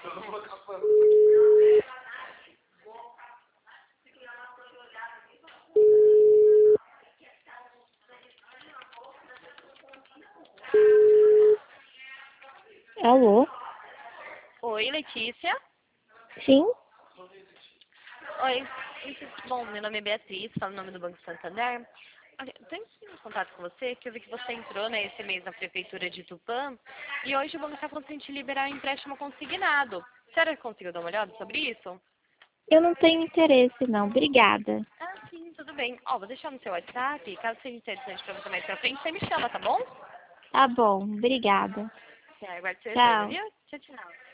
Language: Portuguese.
Alô? Oi, Letícia. Sim? Oi. Bom, meu nome é Beatriz, falo o nome do Banco Santander. Olha, eu tenho em contato com você, que eu vi que você entrou, né, esse mês na Prefeitura de Tupã, e hoje o banco está conseguindo te liberar um empréstimo consignado. Será que conseguiu dar uma olhada sobre isso? Eu não tenho interesse, não. Obrigada. Ah, sim, tudo bem. Ó, vou deixar no seu WhatsApp, caso seja interessante para você mais pra frente, você me chama, tá bom? Tá bom, obrigada. Aguardo seu retorno, Tchau. viu? Tchau, tchau.